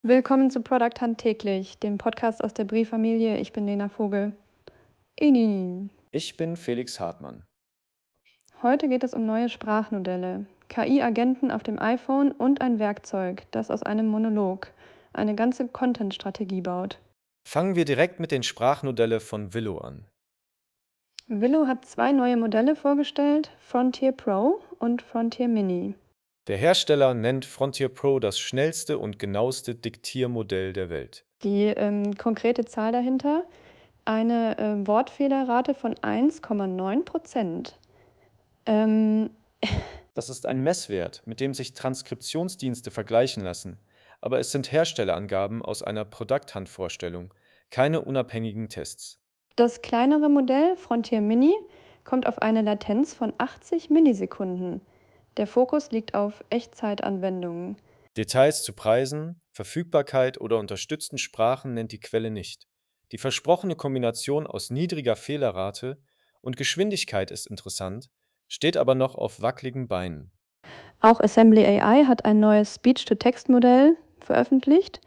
Willkommen zu Product Hunt täglich, dem Podcast aus der Brieffamilie. Ich bin Lena Vogel. Ini. Ich bin Felix Hartmann. Heute geht es um neue Sprachmodelle, KI-Agenten auf dem iPhone und ein Werkzeug, das aus einem Monolog eine ganze Content-Strategie baut. Fangen wir direkt mit den Sprachmodelle von Willow an. Willow hat zwei neue Modelle vorgestellt, Frontier Pro und Frontier Mini. Der Hersteller nennt Frontier Pro das schnellste und genaueste Diktiermodell der Welt. Die konkrete Zahl dahinter, eine Wortfehlerrate von 1,9%. Ähm, Das ist ein Messwert, mit dem sich Transkriptionsdienste vergleichen lassen, aber es sind Herstellerangaben aus einer Product Hunt Vorstellung, keine unabhängigen Tests. Das kleinere Modell, Frontier Mini, kommt auf eine Latenz von 80 Millisekunden. Der Fokus liegt auf Echtzeitanwendungen. Details zu Preisen, Verfügbarkeit oder unterstützten Sprachen nennt die Quelle nicht. Die versprochene Kombination aus niedriger Fehlerrate und Geschwindigkeit ist interessant, steht aber noch auf wackeligen Beinen. Auch Assembly AI hat ein neues Speech-to-Text-Modell veröffentlicht,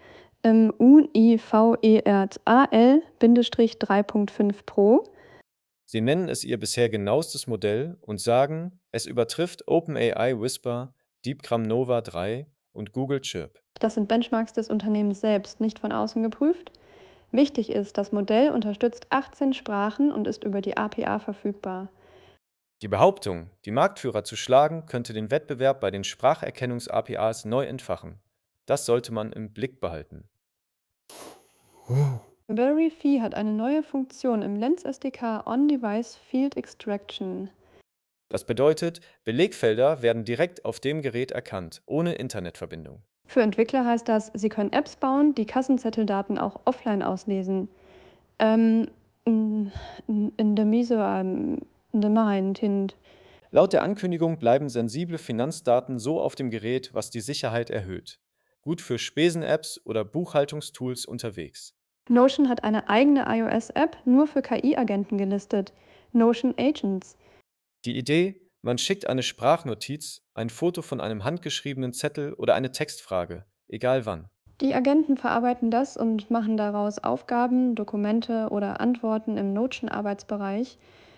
UNIVERAL-3.5 Pro. Sie nennen es ihr bisher genauestes Modell und sagen, es übertrifft OpenAI Whisper, DeepGram Nova 3 und Google Chirp. Das sind Benchmarks des Unternehmens selbst, nicht von außen geprüft. Wichtig ist, das Modell unterstützt 18 Sprachen und ist über die APA verfügbar. Die Behauptung, die Marktführer zu schlagen, könnte den Wettbewerb bei den Spracherkennungs-APIs neu entfachen. Das sollte man im Blick behalten. Verify hat eine neue Funktion im Lens SDK On-Device Field Extraction. Das bedeutet, Belegfelder werden direkt auf dem Gerät erkannt, ohne Internetverbindung. Für Entwickler heißt das, sie können Apps bauen, die Kassenzetteldaten auch offline auslesen. In der Miso, in der Mind, Hint. Laut der Ankündigung bleiben sensible Finanzdaten so auf dem Gerät, was die Sicherheit erhöht. Gut für Spesen-Apps oder Buchhaltungstools unterwegs. Notion hat eine eigene iOS-App nur für KI-Agenten gelistet. Notion Agents. Die Idee, man schickt eine Sprachnotiz, ein Foto von einem handgeschriebenen Zettel oder eine Textfrage, egal wann. Die Agenten verarbeiten das und machen daraus Aufgaben, Dokumente oder Antworten im Notion-Arbeitsbereich.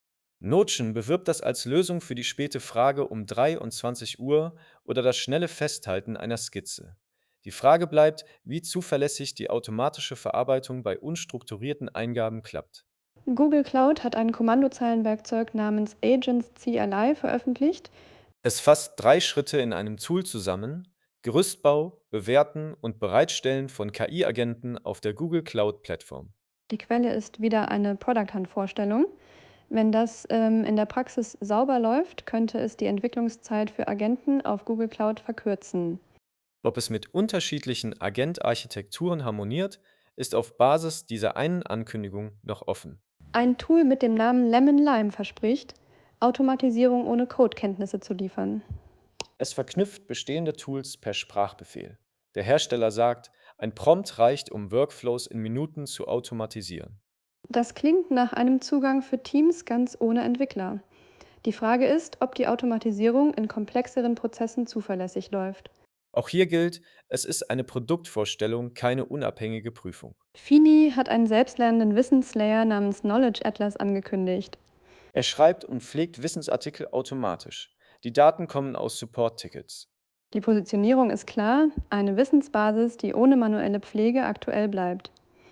Notion bewirbt das als Lösung für die späte Frage um 23 Uhr oder das schnelle Festhalten einer Skizze. Die Frage bleibt, wie zuverlässig die automatische Verarbeitung bei unstrukturierten Eingaben klappt. Google Cloud hat ein Kommandozeilenwerkzeug namens Agents CLI veröffentlicht. Es fasst 3 Schritte in einem Tool zusammen: Gerüstbau, Bewerten und Bereitstellen von KI-Agenten auf der Google Cloud-Plattform. Die Quelle ist wieder eine Product Hunt-Vorstellung. Wenn das in der Praxis sauber läuft, könnte es die Entwicklungszeit für Agenten auf Google Cloud verkürzen. Ob es mit unterschiedlichen Agentarchitekturen harmoniert, ist auf Basis dieser einen Ankündigung noch offen. Ein Tool mit dem Namen Lemon Lime verspricht, Automatisierung ohne Codekenntnisse zu liefern. Es verknüpft bestehende Tools per Sprachbefehl. Der Hersteller sagt, ein Prompt reicht, um Workflows in Minuten zu automatisieren. Das klingt nach einem Zugang für Teams ganz ohne Entwickler. Die Frage ist, ob die Automatisierung in komplexeren Prozessen zuverlässig läuft. Auch hier gilt, es ist eine Produktvorstellung, keine unabhängige Prüfung. Fini hat einen selbstlernenden Wissenslayer namens Knowledge Atlas angekündigt. Er schreibt und pflegt Wissensartikel automatisch. Die Daten kommen aus Support-Tickets. Die Positionierung ist klar, eine Wissensbasis, die ohne manuelle Pflege aktuell bleibt.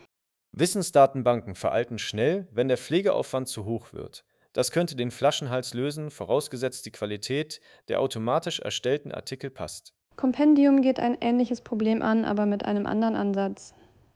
Wissensdatenbanken veralten schnell, wenn der Pflegeaufwand zu hoch wird. Das könnte den Flaschenhals lösen, vorausgesetzt die Qualität der automatisch erstellten Artikel passt. Compendium geht ein ähnliches Problem an, aber mit einem anderen Ansatz.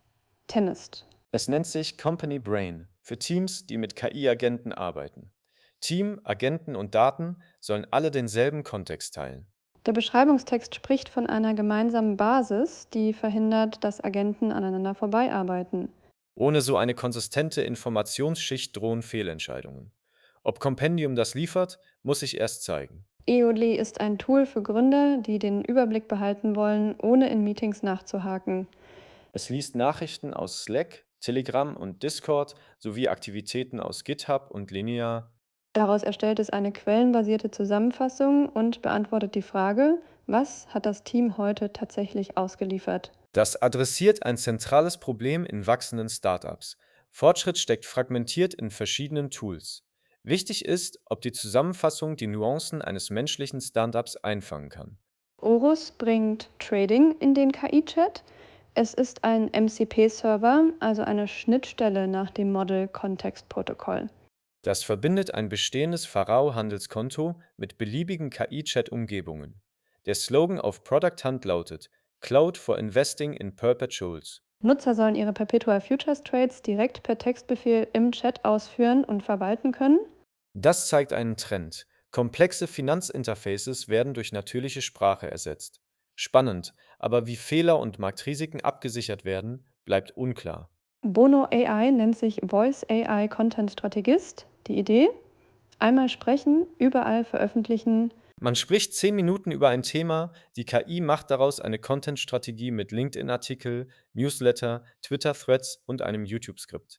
Chemist. Es nennt sich Company Brain für Teams, die mit KI-Agenten arbeiten. Team, Agenten und Daten sollen alle denselben Kontext teilen. Der Beschreibungstext spricht von einer gemeinsamen Basis, die verhindert, dass Agenten aneinander vorbeiarbeiten. Ohne so eine konsistente Informationsschicht drohen Fehlentscheidungen. Ob Compendium das liefert, muss sich erst zeigen. EOLI ist ein Tool für Gründer, die den Überblick behalten wollen, ohne in Meetings nachzuhaken. Es liest Nachrichten aus Slack, Telegram und Discord sowie Aktivitäten aus GitHub und Linear. Daraus erstellt es eine quellenbasierte Zusammenfassung und beantwortet die Frage, was hat das Team heute tatsächlich ausgeliefert? Das adressiert ein zentrales Problem in wachsenden Startups. Fortschritt steckt fragmentiert in verschiedenen Tools. Wichtig ist, ob die Zusammenfassung die Nuancen eines menschlichen Startups einfangen kann. Orus bringt Trading in den KI-Chat. Es ist ein MCP-Server, also eine Schnittstelle nach dem Model Context Protocol. Das verbindet ein bestehendes Pharao-Handelskonto mit beliebigen KI-Chat-Umgebungen. Der Slogan auf Product Hunt lautet Cloud for Investing in Perpetuals. Nutzer sollen ihre Perpetual Futures Trades direkt per Textbefehl im Chat ausführen und verwalten können. Das zeigt einen Trend. Komplexe Finanzinterfaces werden durch natürliche Sprache ersetzt. Spannend, aber wie Fehler und Marktrisiken abgesichert werden, bleibt unklar. Bono AI nennt sich Voice AI Content Strategist. Die Idee? Einmal sprechen, überall veröffentlichen. Man spricht 10 Minuten über ein Thema, die KI macht daraus eine Content-Strategie mit LinkedIn-Artikel, Newsletter, Twitter-Threads und einem YouTube-Skript.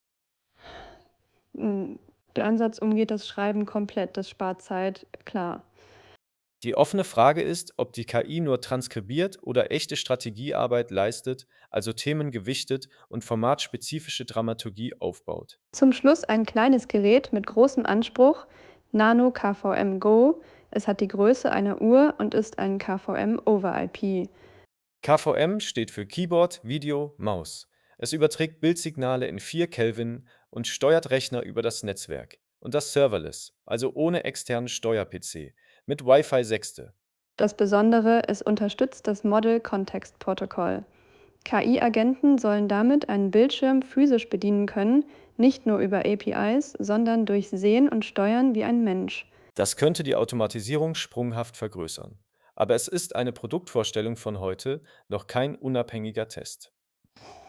Hm, Der Ansatz umgeht das Schreiben komplett, das spart Zeit, klar. Die offene Frage ist, ob die KI nur transkribiert oder echte Strategiearbeit leistet, also Themen gewichtet und formatspezifische Dramaturgie aufbaut. Zum Schluss ein kleines Gerät mit großem Anspruch, Nano KVM Go. Es hat die Größe einer Uhr und ist ein KVM over IP. KVM steht für Keyboard, Video, Maus. Es überträgt Bildsignale in 4 Kelvin und steuert Rechner über das Netzwerk. Und das serverless, also ohne externen Steuer-PC, mit Wi-Fi 6. Das Besondere, es unterstützt das Model Context Protocol. KI-Agenten sollen damit einen Bildschirm physisch bedienen können, nicht nur über APIs, sondern durch Sehen und Steuern wie ein Mensch. Das könnte die Automatisierung sprunghaft vergrößern. Aber es ist eine Produktvorstellung von heute, noch kein unabhängiger Test.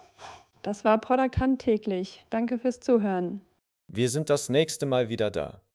Das war Product Hunt täglich. Danke fürs Zuhören. Wir sind das nächste Mal wieder da.